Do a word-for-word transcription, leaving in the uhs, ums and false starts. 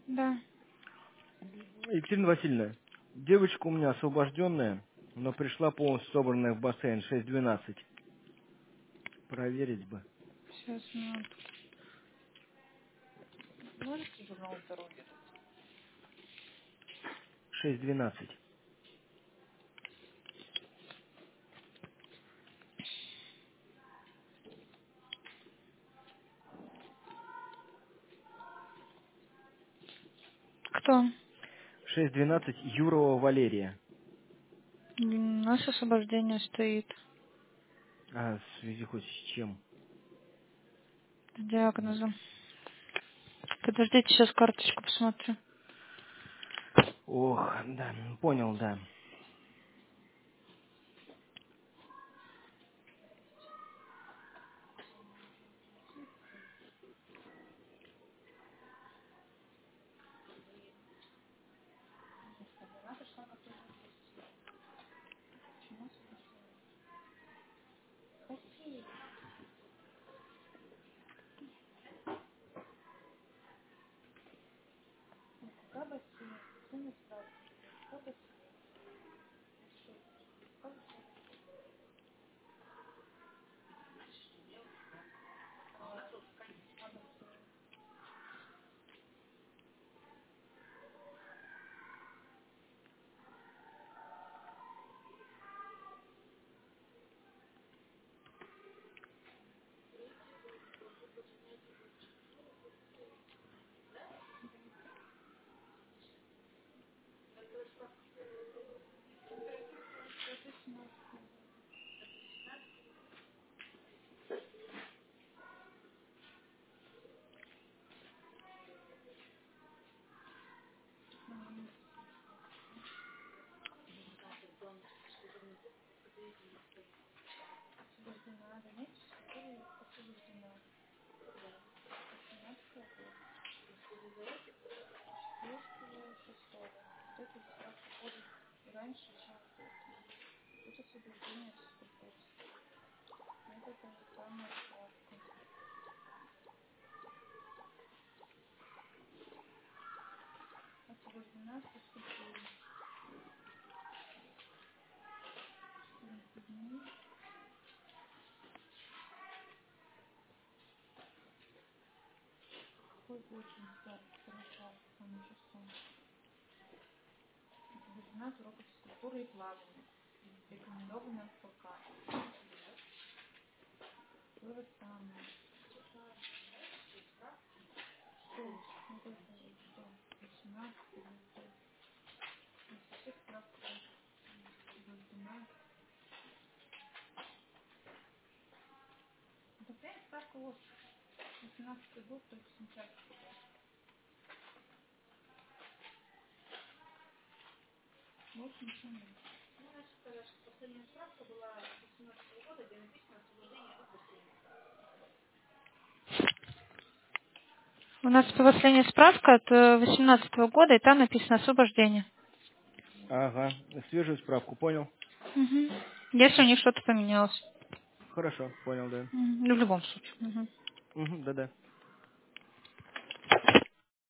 Да. Екатерина Васильевна, девочка у меня освобожденная, но пришла полностью собранная в бассейн шесть двенадцать. Проверить бы. Сейчас, минуту. Можете журнал здоровья? шесть двенадцать. Кто? шесть двенадцать Юрова Валерия. М, У нас освобождение стоит. А в связи хоть с чем? С диагнозом. Подождите, сейчас карточку посмотрю. Ох, да, понял, да. У нас последняя справка от э, восемнадцатого года, и там написано освобождение. Ага, свежую справку, понял? Мгм. Если у них что-то поменялось. Хорошо, понял, да. Мгм. Ну, в любом случае. Мгм. Угу, да-да.